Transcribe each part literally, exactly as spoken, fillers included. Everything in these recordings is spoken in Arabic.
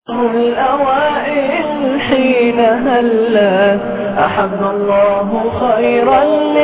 الأوائل حين هلا أحب الله خيرا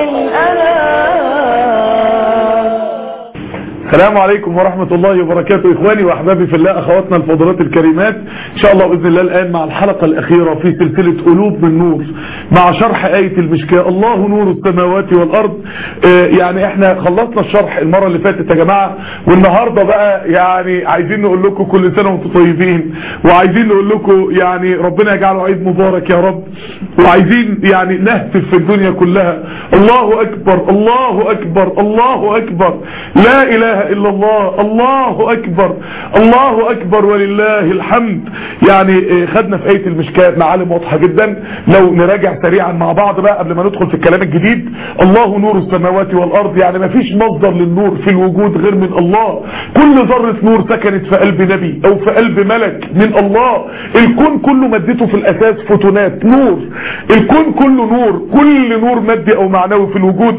للأنام. السلام عليكم ورحمة الله وبركاته إخواني وأحبابي في الله، أخواتنا الفضلات الكريمات. إن شاء الله بإذن الله الآن مع الحلقة الأخيرة في سلسلة قلوب من نور، مع شرح آية المشكاة الله نور السماوات والأرض. آه يعني احنا خلصنا الشرح المرة اللي فاتت يا جماعة، والنهاردة بقى يعني عايزين نقول لكم كل سنة وانتم طيبين، وعايزين نقول لكم يعني ربنا يجعله عيد مبارك يا رب، وعايزين يعني نهتف في الدنيا كلها الله أكبر الله أكبر الله أكبر لا إله إلا الله الله أكبر الله أكبر ولله الحمد. يعني خدنا في آية المشكاة معالم واضحة جدا، لو نراجع سريعا مع بعض بقى قبل ما ندخل في الكلام الجديد. الله نور السماوات والأرض، يعني ما فيش مصدر للنور في الوجود غير من الله. كل ذرة نور سكنت في قلب نبي أو في قلب ملك من الله. الكون كله مادته في الأساس فوتونات نور، الكون كله نور، كل نور مادي أو معنوي في الوجود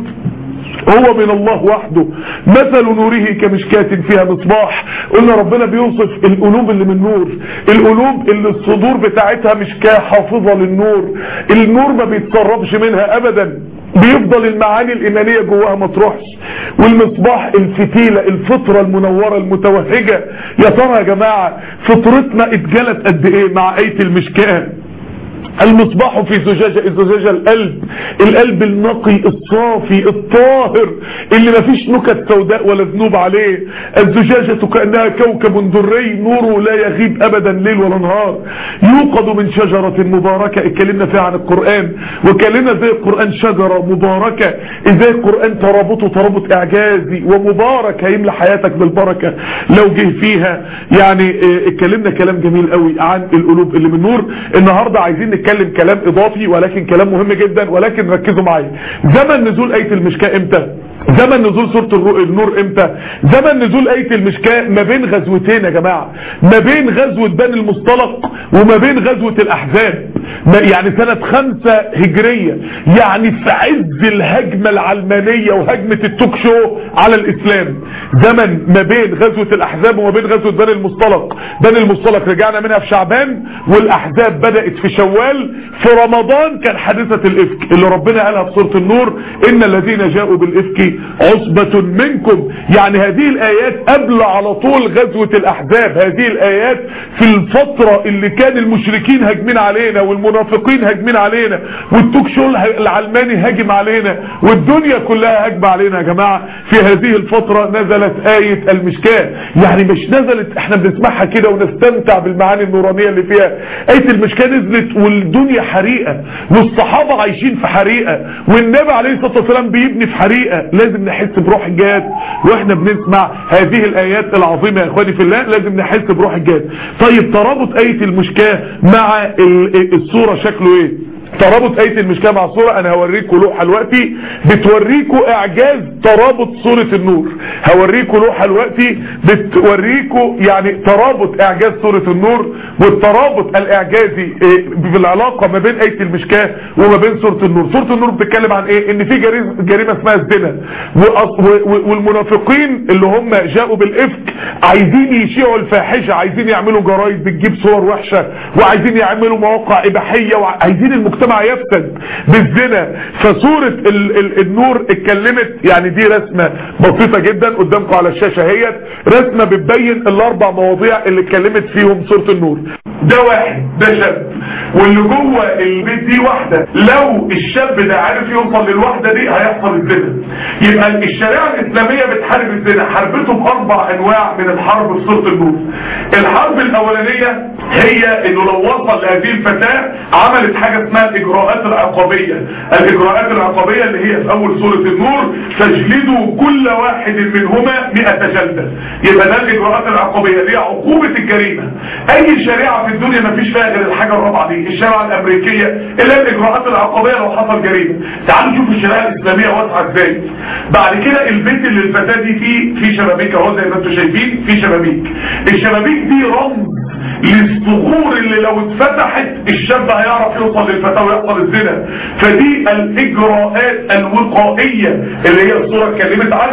هو من الله وحده. مثل نوره كمشكاة فيها مصباح. قلنا ربنا بيوصف القلوب اللي من نور، القلوب اللي الصدور بتاعتها مشكاة حافظة للنور، النور ما بيتسربش منها ابدا، بيفضل المعاني الإيمانية جواها ما تروحش. والمصباح الفتيلة، الفطرة المنورة المتوهجة. يا ترى يا جماعة فطرتنا اتجلت قد ايه مع آية المشكاة؟ المصباح في زجاجة، الزجاجة القلب، القلب النقي الصافي الطاهر اللي ما فيش نكت سوداء ولا ذنوب عليه. الزجاجة كأنها كوكب دري نوره لا يغيب ابدا ليل ولا نهار. يوقد من شجرة مباركة، اتكلمنا فيها عن القرآن وكلمنا ازاي القرآن شجرة مباركة، ازاي القرآن ترابطه ترابط اعجازي ومبارك هيملى حياتك بالبركة لو جه فيها. يعني اتكلمنا كلام جميل قوي عن القلوب اللي من نور. النهاردة عايزين نتكلم كلام اضافي ولكن كلام مهم جدا، ولكن ركزوا معايا. زمن نزول آية المشكاة امتى؟ زمن نزول سورة النور امتى؟ زمن نزول آية المشكاة ما بين غزوتين يا جماعة، ما بين غزوة بني المصطلق وما بين غزوة الأحزاب، يعني سنة خمسة هجرية، يعني في عز الهجمة العلمانية وهجمة التوك شو على الإسلام. زمن ما بين غزوة الأحزاب وما بين غزوة بني المصطلق. بني المصطلق رجعنا منها في شعبان، والأحزاب بدأت في شوال. في رمضان كان حادثة الإفك اللي ربنا قالها في سورة النور إن الذين جاءوا بالإفك عصبة منكم. يعني هذه الآيات قبل على طول غزوة الأحزاب، هذه الآيات في الفترة اللي كان المشركين هاجمين علينا والمنافقين هاجمين علينا والتوك شو العلماني هاجم علينا والدنيا كلها هاجمة علينا يا جماعة. في هذه الفترة نزلت آية المشكاة. يعني مش نزلت احنا بنسمعها كده ونستمتع بالمعاني النورانية اللي فيها. آية المشكاة نزلت والدنيا حريقة والصحابة عايشين في حريقة والنبي عليه الصلاة والسلام بيبني في حريقة. لازم نحس بروح الجهاد واحنا بنسمع هذه الآيات العظيمة يا اخواني في الله، لازم نحس بروح الجهاد. طيب ترابط آية المشكاة مع الصورة شكله ايه؟ ترابط آية المشكاة مع الصورة انا هوريكم لوحة دلوقتي بتوريكم اعجاز ترابط سورة النور. هوريكم لوحة دلوقتي بتوريكم يعني ترابط اعجاز سورة النور والترابط الاعجازي بالعلاقة ما بين آية المشكاة وما بين سورة النور. سورة النور بتتكلم عن ايه؟ ان في جريمة اسمها الزنا، والمنافقين اللي هم جاءوا بالإفك عايزين يشيعوا الفاحشة، عايزين يعملوا جرايد بتجيب صور وحشة، وعايزين يعملوا مواقع اباحية، وعايزين المجتمع يفسد بالزنا. فسورة ال ال النور اتكلمت، يعني دي رسمة بسيطة جدا قدامكم على الشاشة، هي رسمة بتبين الاربع مواضيع اللي اتكلمت فيهم سورة النور. ده واحد، ده شاب، واللي جوه البيت دي واحدة. لو الشاب ده عارف يوصل للواحدة دي هيحصل الزنا. يبقى الشريعة الإسلامية بتحارب الزنا، حربته بأربع أنواع من الحرب في سورة النور. الحرب الأولانية هي إنه لو وصل لهذه الفتاة عملت حاجة اسمها الإجراءات العقابية. الإجراءات العقابية اللي هي في أول سورة النور تجلدوا كل واحد منهما مئة جلدة. يبقى ده الإجراءات العقابية اللي هي عقوبة الجريمة. أي شريعة في الدنيا ما فيش فيها غير الحاجة الرابعة دي، الشريعة الأمريكية اللي هي الإجراءات العقابية لو حصل جريمة. تعالوا نشوف الشريعة الإسلامية واسعة ازاي. بعد كده البيت اللي الفتاة دي فيه في شبابيك اهو زي ما انتم شايفين، في شبابيك. الشبابيك دي رمز للصخور اللي لو اتفتحت الشاب هيعرف يوصل للفتاة ويحصل الزنا. فدي الإجراءات الوقائية اللي هي الصورة اتكلمت عنها.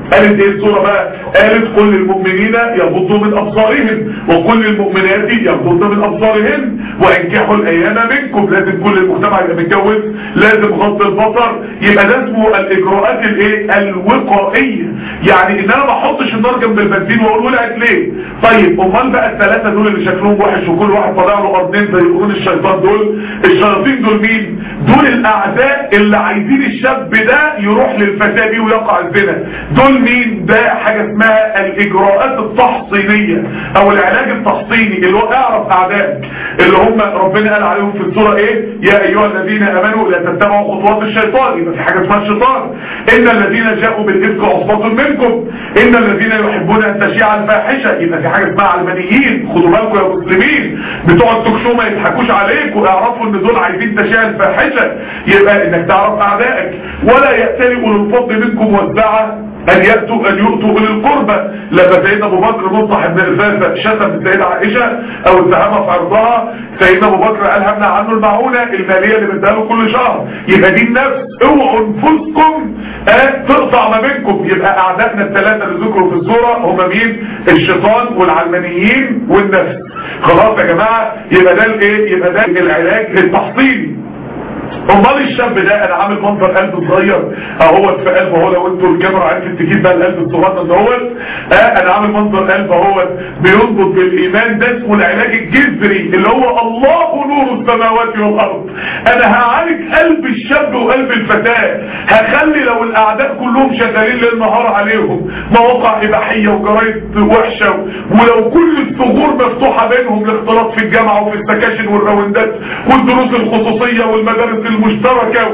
قالت ايه الصورة بقى؟ قالت كل المؤمنين يغضوا من ابصارهم وكل المؤمنات يغضضن من ابصارهن وانكحوا الايام منكم. لازم كل المجتمع يبقى متجوز، لازم غض البصر. يبقى ده اسمه الاجراءات الايه؟ الوقائيه. يعني ان انا ما احطش النار جنب البنزين واقول ولعت ليه. طيب امال بقى الثلاثه دول اللي شكلهم وحش وكل واحد طالع له قرنين زي قرون الشيطان دول، الشياطين دول مين؟ دول الاعداء اللي عايزين الشاب ده يروح للفساد دي ويقع الزنا. دول مين؟ ده حاجه اسمها الاجراءات التحصينيه او العلاج التحصيني، اللي هو اعرف اعدائك اللي هم ربنا قال عليهم في السوره ايه؟ يا ايها الذين امنوا لا تتبعوا خطوات الشيطان. يبقى في حاجه اسمها الشيطان. ان الذين جاءوا بالافك عصبه منكم ان الذين يحبون ان تشيع الفاحشه. يبقى في حاجه اسمها علمانيين. خدوا بالكم يا مسلمين بتوع التوك شو ما يضحكوش عليكم، واعرفوا ان دول عايزين تشيع الفاحشه. يبقى انك تعرف اعدائك. ولا يأتل اولو الفضل منكم والسعه ان يأتوا ان يؤتوا اولي القربى. لما سيدنا ابو بكر مصطح بن الفاسة شتم السيدة عائشة او اتهمها في عرضها، سيدنا ابو بكر قال همنع عنه المعونة المالية اللي بدها له كل شهر. يبقى دي النفس. اوعوا انفسكم اه تقطع ما بينكم. يبقى اعدائنا الثلاثة اللي ذكروا في السورة هم مين؟ الشيطان والعلمانيين والنفس. خلاص يا جماعة، يبقى ده الايه؟ يبقى ده العلاج التحصيني. امال الشاب ده انا عامل منظر قلب صغير اهوت في قلبه اهو، لو انتوا الكاميرا عرفت تجيب بقى القلب الصغير دوت، اه انا عامل منظر قلب اهوت بينبض بالايمان. ده اسمه العلاج الجذري اللي هو الله نور السماوات والارض. انا هعالج قلب الشاب وقلب الفتاه، هخلي لو الاعداء كلهم شغالين ليل نهار عليهم مواقع اباحيه وجرايد وحشه، ولو كل الثغور مفتوحه بينهم الاختلاط في الجامعه وفي السكاشن والراوندات والدروس الخصوصيه والمدارس المشتركة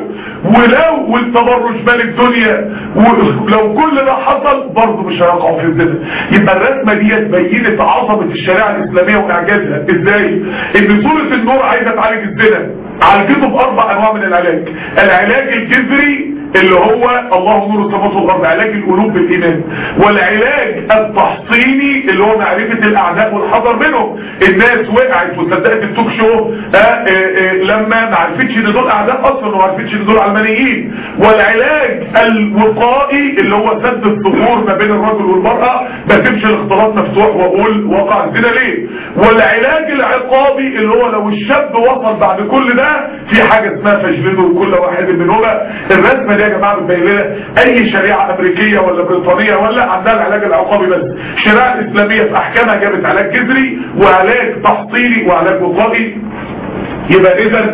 ولو والتبرج مال الدنيا، ولو كل ده حصل برضه مش هيقعوا في الزنا. يبقى الرسمة دي بينت عظمة الشريعة الإسلامية وإعجازها. ازاي؟ ان سورة النور عايزة تعالج الزنا، عالجته بأربع أنواع من العلاج. العلاج الجذري اللي هو الله نور السماوات والارض، علاج القلوب بالايمان. والعلاج التحصيني اللي هو معرفه الاعداء والحذر منهم. الناس وقعت وصدقت التوك شو آآ آآ لما ما عرفتش ان دول اعداء اصلا وما عرفتش ان دول علمانيين. والعلاج الوقائي اللي هو سد الثغور ما بين الرجل والمراه، ما تمشي الاختلاط مفتوح واقول وقع الزنا ليه. والعلاج العقابي اللي هو لو الشاب وصل بعد كل ده في حاجه اسمها فجلده كل واحد منهما. الرسمه يا جماعه بتبين لنا اي شريعه امريكيه ولا بريطانيه ولا عندها العلاج العقابي بس. الشريعه الاسلاميه في احكامها جابت علاج جذري وعلاج تحصيلي وعلاج وقائي. يبقى اذا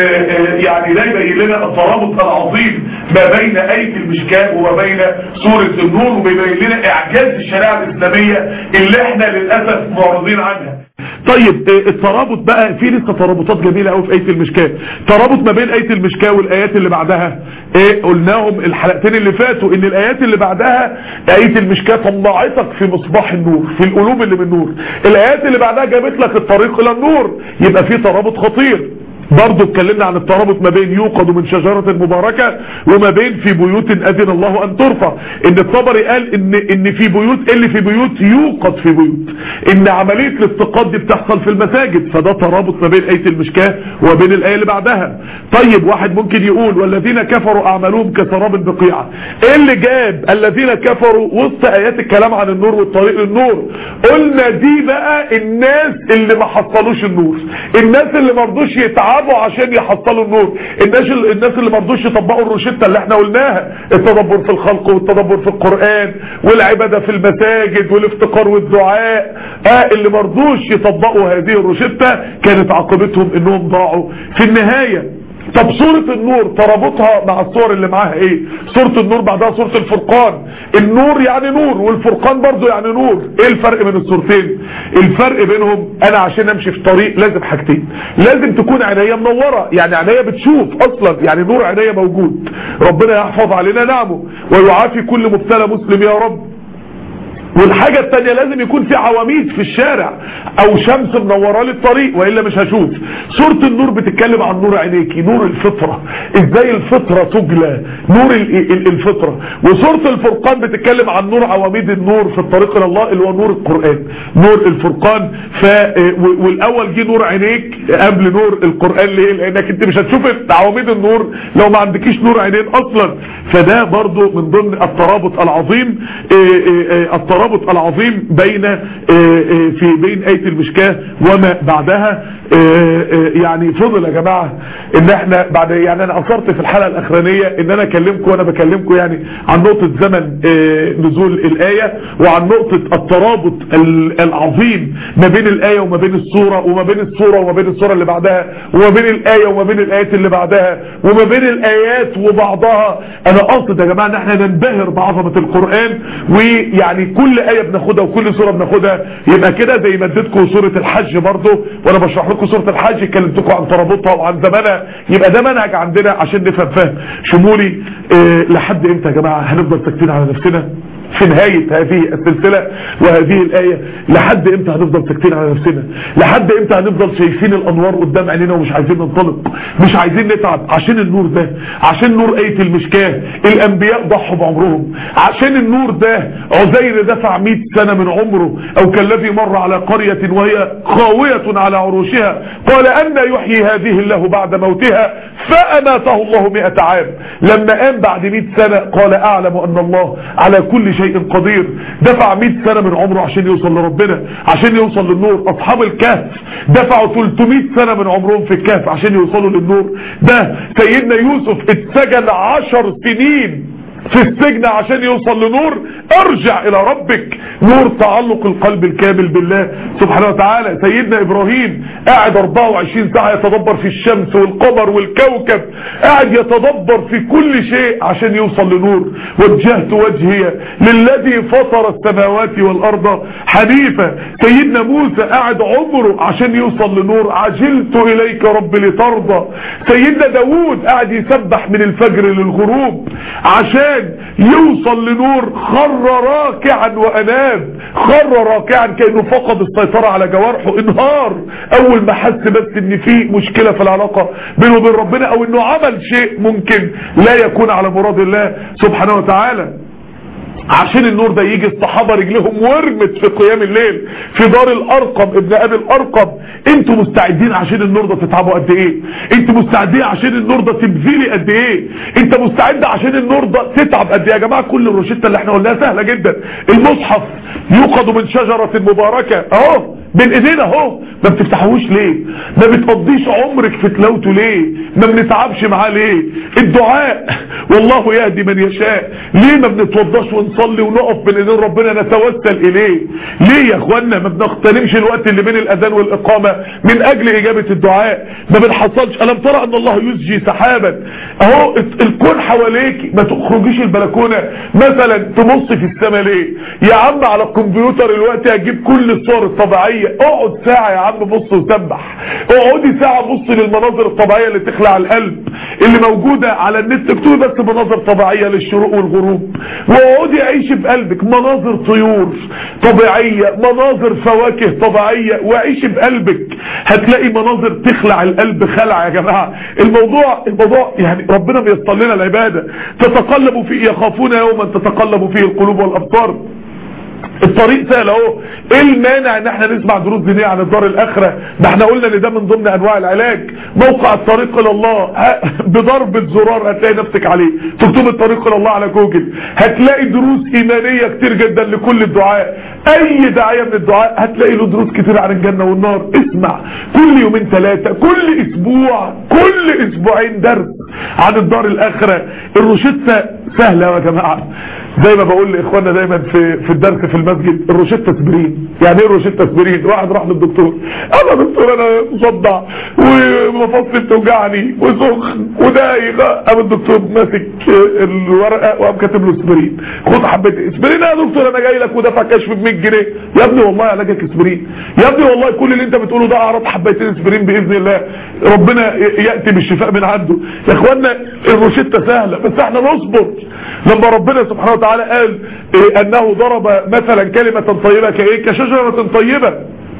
يعني ده يبين لنا الترابط العظيم ما بين آية المشكاة وما بين سورة النور، وبيبين لنا اعجاز الشريعه الاسلاميه اللي احنا للاسف معرضين عنها. طيب الترابط بقى في لسه ترابطات جميله قوي في آية المشكاة. ترابط ما بين آية المشكاة والايات اللي بعدها ايه قلناهم الحلقتين اللي فاتوا، ان الايات اللي بعدها آية المشكاة طلعتك في مصباح النور في القلوب اللي من نور. الايات اللي بعدها جابت لك الطريق الى النور. يبقى في ترابط خطير. برضو اتكلمنا عن الترابط ما بين يوقد من شجرة مباركة وما بين في بيوت اذن الله ان ترفع. ان الطبري قال ان ان في بيوت اللي في بيوت يوقد في بيوت، ان عملية الاستيقاظ دي بتحصل في المساجد. فده ترابط ما بين آية المشكاة وبين الآية اللي بعدها. طيب واحد ممكن يقول والذين كفروا اعمالهم كسراب بقيعة. ايه اللي جاب الذين كفروا وسط ايات الكلام عن النور والطريق للنور؟ قلنا دي بقى الناس اللي ما حصلوش النور، الناس اللي ما رضوش يتعاملوا عشان يحصلوا النور، الناس الناس اللي ما رضوش يطبقوا الروشته اللي احنا قلناها، التدبر في الخلق والتدبر في القرآن والعبادة في المساجد والافتقار والدعاء. اه اللي ما رضوش يطبقوا هذه الروشته كانت عاقبتهم انهم ضاعوا في النهاية. طب سورة النور ترابطها مع الصور اللي معاها ايه؟ سورة النور بعدها سورة الفرقان. النور يعني نور والفرقان برضو يعني نور. ايه الفرق بين الصورتين؟ الفرق بينهم انا عشان امشي في طريق لازم حاجتين. لازم تكون عينيا منورة، يعني عينيا بتشوف اصلا، يعني نور عينيا موجود. ربنا يحفظ علينا نعمه ويعافي كل مبتلى مسلم يا رب. والحاجة التانية لازم يكون في عواميد في الشارع او شمس منورة للطريق والا مش هشوف. سورة النور بتتكلم عن نور عينيكي، نور الفطرة، ازاي الفطرة تجلى، نور الفطرة. وسورة الفرقان بتتكلم عن نور عواميد النور في الطريق الى الله اللي هو نور القرآن، نور الفرقان. ف والاول جه نور عينيك قبل نور القرآن. ليه؟ لانك انت مش هتشوف عواميد النور لو ما عندكيش نور عينين اصلا. فده برضو من ضمن الترابط العظيم، الترابط العظيم بين في بين آية المشكاة وما بعدها. يعني فضل يا جماعة ان احنا بعد، يعني انا اثرت في الحلقة الاخرانية ان انا اكلمكم وانا بكلمكم يعني عن نقطة زمن نزول الآية، وعن نقطة الترابط العظيم ما بين الآية وما بين السورة، وما بين السورة وما بين السورة اللي بعدها، وما بين الآية وما بين الآيات اللي بعدها، وما بين الآيات وبعضها. انا قصد يا جماعة ان احنا ننبهر بعظمة القرآن، ويعني كل آية بناخدها وكل سورة بناخدها يبقى كده زي ما اديتكم سورة الحج برضو وانا بشرح لكم سورة الحج كلمتكم عن ترابطها وعن زمانها، يبقى ده منهج عندنا عشان نفهم فهم شمولي. اه لحد امتى يا جماعة هنفضل ساكتين على نفسنا في نهاية هذه السلسلة وهذه الآية؟ لحد امتى هنفضل ساكتين على نفسنا؟ لحد امتى هنفضل شايفين الانوار قدام عينينا ومش عايزين ننطلق، مش عايزين نتعب عشان النور ده، عشان نور آية المشكاة الانبياء ضحوا بعمرهم، عشان النور ده عزير دفع مئة سنة من عمره، او كالذي مر على قرية وهي خاوية على عروشها قال أن يحيي هذه الله بعد موتها فأماته الله مئة عام. لما قام بعد مئة سنة قال أعلم أن الله على كل شيء قدير. دفع مئة سنة من عمره عشان يوصل لربنا، عشان يوصل للنور. أصحاب الكهف دفعوا ثلاثمئة سنة من عمرهم في الكهف عشان يوصلوا للنور ده. سيدنا يوسف اتسجن عشر سنين في السجن عشان يوصل لنور ارجع الى ربك، نور تعلق القلب الكامل بالله سبحانه وتعالى. سيدنا ابراهيم قاعد أربعة وعشرين ساعة يتدبر في الشمس والقمر والكوكب، قاعد يتدبر في كل شيء عشان يوصل لنور. وجهت وجهي للذي فطر السماوات والارض حنيفا. سيدنا موسى قاعد عمره عشان يوصل لنور، عجلت اليك رب لترضى. سيدنا داود قاعد يسبح من الفجر للغروب عشان يوصل لنور، خر راكعا واناب، خر راكعا كأنه فقد السيطرة على جوارحه، انهار اول ما حس بس ان في مشكلة في العلاقة بينه وبين ربنا، او انه عمل شيء ممكن لا يكون على مراد الله سبحانه وتعالى. عشان النور ده يجي الصحابة رجلهم ورمت في قيام الليل في دار الارقم ابن ابي الارقم. انتوا مستعدين عشان النور ده تتعبوا قد ايه؟ انتوا مستعدين عشان النور ده تبذلي قد ايه؟ انت مستعد عشان النور ده تتعب قد ايه؟ يا جماعة كل الروشتة اللي احنا قلناها سهلة جدا. المصحف يوقد من شجرة مباركة اهو بين ايدينا اهو، ما بتفتحوش ليه؟ ما بتقضيش عمرك في تلاوته ليه؟ ما بنتعبش معاه ليه؟ الدعاء والله يهدي من يشاء، ليه ما بنتوضاش ونصلي ونقف بين ايدين ربنا نتوسل اليه؟ ليه يا اخوانا ما بنغتنمش الوقت اللي بين الاذان والاقامه من اجل اجابه الدعاء؟ ما بنحصلش. الم ترى ان الله يسجي سحابا اهو الكون حواليك، ما تخرجيش البلكونه مثلا تبص في السماء ليه؟ يا عم على الكمبيوتر الوقت هتجيب كل الصور الطبيعيه، اقعد ساعة يا عم بص وسبح، اقعدي ساعة بص للمناظر الطبيعية اللي تخلع القلب اللي موجودة على النت، اكتبي بس مناظر طبيعية للشروق والغروب واقعدي عيشي بقلبك، مناظر طيور طبيعية، مناظر فواكه طبيعية، وعيشي بقلبك هتلاقي مناظر تخلع القلب خلع. يا جماعة الموضوع الموضوع يعني ربنا بيصطل لنا العبادة. تتقلب فيه يخافون يوما تتقلب فيه القلوب والابصار. الطريق سهل اهو. ايه المانع ان احنا نسمع دروس دينيه عن الدار الاخره؟ ده احنا قلنا ان ده من ضمن انواع العلاج. موقع الطريق الى الله بضربة زرار هتلاقي نفسك عليه، تكتب الطريق الى الله على جوجل هتلاقي دروس ايمانيه كتير جدا لكل الدعاء. اي داعيه من الدعاء هتلاقي له دروس كتير عن الجنه والنار. اسمع كل يومين ثلاثه، كل اسبوع، كل اسبوعين درس عن الدار الاخره. الروشته سهله يا جماعه، زي ما بقول لاخواننا دايما في في الدرس في المسجد، الروشته اسبرين. يعني ايه الروشته اسبرين؟ واحد راح للدكتور، انا دكتور انا مصدع ومفاصل توجعني وسخن ودايخ، قام الدكتور ماسك الورقه وقام كاتب له اسبرين، خد حبه اسبرين يا دكتور انا جاي لك ودافع كشف ب مية جنيه. يا ابني والله علاجك اسبرين، يا ابني والله كل اللي انت بتقوله ده اعراض حبيتين اسبرين باذن الله ربنا ياتي بالشفاء من عنده. يا اخوانا الروشته سهله بس احنا نصبر. لما ربنا سبحانه وتعالى قال إيه انه ضرب مثلا كلمة طيبة كايه كشجرة طيبة.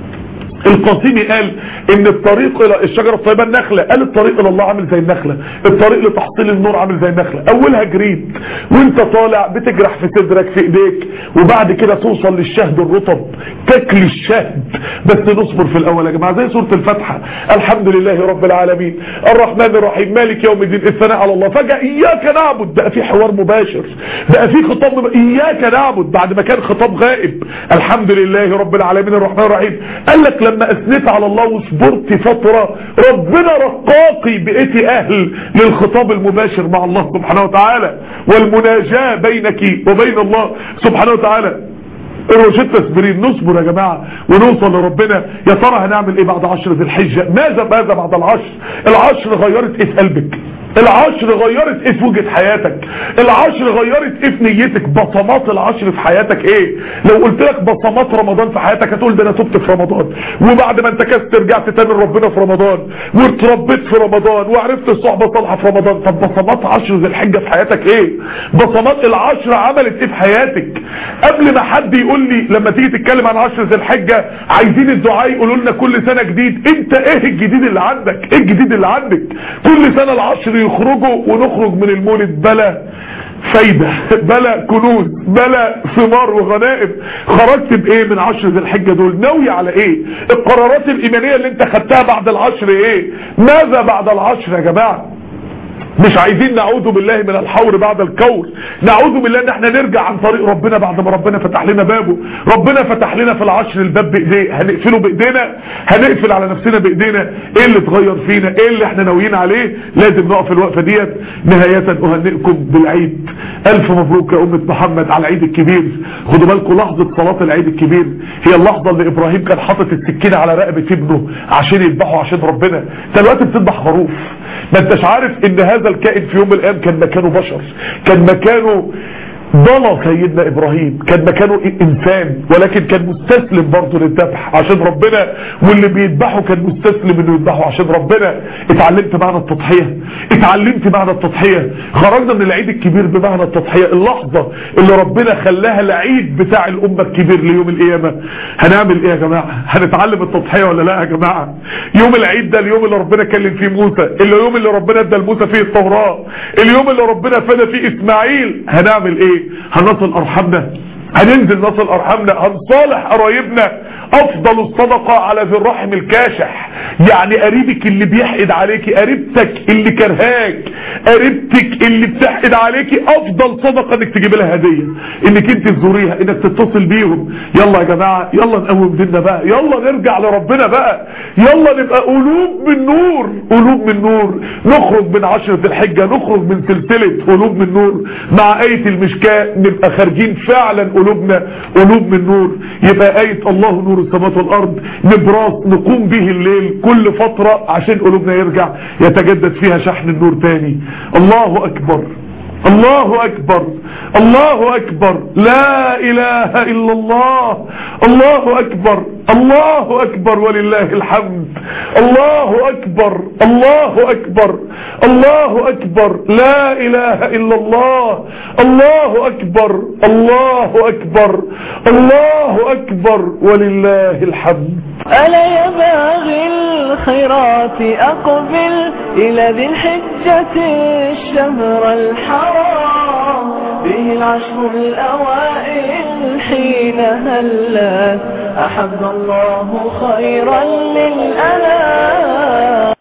القاسمي قال ان الطريق الى الشجرة الطيبة النخلة، قال الطريق الى الله عامل زي النخلة، الطريق لتحصيل النور عامل زي النخلة، اولها جريد وانت طالع بتجرح في صدرك في ايديك، وبعد كده توصل للشهد الرطب تاكل الشهد، بس نصبر في الاول يا جماعة زي سورة الفاتحة. الحمد لله رب العالمين الرحمن الرحيم مالك يوم الدين، الثناء على الله، فجأة اياك نعبد بقى في حوار مباشر، بقى في خطاب مب... اياك نعبد بعد ما كان خطاب غائب. الحمد لله رب العالمين الرحمن الرحيم. قال لك لما اثنيت على الله وصبرت فترة ربنا رقاقي بقيتي اهل للخطاب المباشر مع الله سبحانه وتعالى والمناجاة بينك وبين الله سبحانه وتعالى. الرشد تسبرين، نصبر يا جماعة ونوصل لربنا. يا ترى هنعمل ايه بعد عشر ذي الحجة؟ ماذا ماذا بعد العشر؟ العشر غيرت ايه في قلبك؟ العشر غيرت ايه في وجهة حياتك؟ العشر غيرت ايه في نيتك؟ بصمات العشر في حياتك ايه؟ لو قلت لك بصمات رمضان في حياتك هتقول ده انا تبت في رمضان، وبعد ما انتكست رجعت تاني لربنا في رمضان، واتربيت في رمضان، وعرفت الصحبة صالحة في رمضان. طب بصمات عشر ذي الحجة في حياتك ايه؟ بصمات العشر عملت ايه في حياتك؟ قبل ما حد يقول لي لما تيجي تتكلم عن عشر ذي الحجة عايزين الدعاء يقولوا لنا كل سنة جديد، انت ايه الجديد اللي عندك؟ ايه الجديد اللي عندك؟ كل سنة العشر يخرجوا ونخرج من المولد بلا فايدة، بلا كنوز، بلا ثمار وغنائم. خرجت بايه من عشر ذي الحجة دول؟ ناوي على ايه؟ القرارات الايمانية اللي انت خدتها بعد العشر ايه؟ ماذا بعد العشر يا جماعة؟ مش عايزين نعوذ بالله من الحور بعد الكور، نعوذ بالله ان احنا نرجع عن طريق ربنا بعد ما ربنا فتح لنا بابه. ربنا فتح لنا في العشر الباب بايديه، هنقفله بايدينا؟ هنقفل على نفسنا بايدينا؟ ايه اللي اتغير فينا؟ ايه اللي احنا ناويين عليه؟ لازم نقف الوقفة ديت. نهاية اهنئكم بالعيد، الف مبروك يا امة محمد على العيد الكبير. خدوا بالكم لحظة صلاة العيد الكبير هي اللحظة اللي ابراهيم كان حاطط السكينة على رقبة ابنه عشان يذبحه عشان ربنا. انت دلوقتي بتذبح خروف، ما انتش عارف ان هذا الكائن في يوم من الايام كان مكانه بشر، كان مكانه ضل سيدنا ابراهيم، كان مكانه انسان، ولكن كان مستسلم برضه للذبح عشان ربنا، واللي بيذبحه كان مستسلم انه يذبحه عشان ربنا. اتعلمت معنى التضحية، اتعلمت معنى التضحية. خرجنا من العيد الكبير بمعنى التضحية، اللحظة اللي ربنا خلاها العيد بتاع الامة الكبير ليوم القيامة. هنعمل ايه يا جماعة؟ هنتعلم التضحية ولا لا يا جماعة؟ يوم العيد ده اليوم اللي ربنا كلم فيه موسى، اليوم اللي ربنا ادى لموسى فيه التوراة، اليوم اللي ربنا فدى فيه اسماعيل. هنعمل ايه؟ هنصل ارحامنا، هننزل نصل ارحامنا، هنصالح قرايبنا. افضل الصدقة على ذي الرحم الكاشح، يعني قريبك اللي بيحقد عليكي، قريبتك اللي كرهاك، قريبتك اللي بتحقد عليكي، افضل صدقة انك تجيب لها هدية، انك انت تزوريها، انك تتصل بيهم. يلا يا جماعة، يلا نقوم ديننا بقى، يلا نرجع لربنا بقى، يلا نبقى قلوب من نور، قلوب من نور. نخرج من عشرة ذي الحجة، نخرج من سلسلة قلوب من نور مع آية المشكاة، نبقى خارجين فعلا قلوبنا قلوب من نور. يبقى آية الله نور السماوات والارض نبراس نقوم به الليل كل فترة عشان قلوبنا يرجع يتجدد فيها شحن النور تاني. الله اكبر، الله اكبر، الله اكبر، لا اله الا الله، الله اكبر، الله اكبر ولله الحمد. الله اكبر، الله اكبر، الله اكبر، لا اله الا الله، الله اكبر، الله اكبر، الله اكبر ولله الحمد. ألا يا باغي الخيرات أقبل إلى ذي الحجة الشهر الحرام، به العشر الأوائل حين هلت أحب الله خيرا للأنام.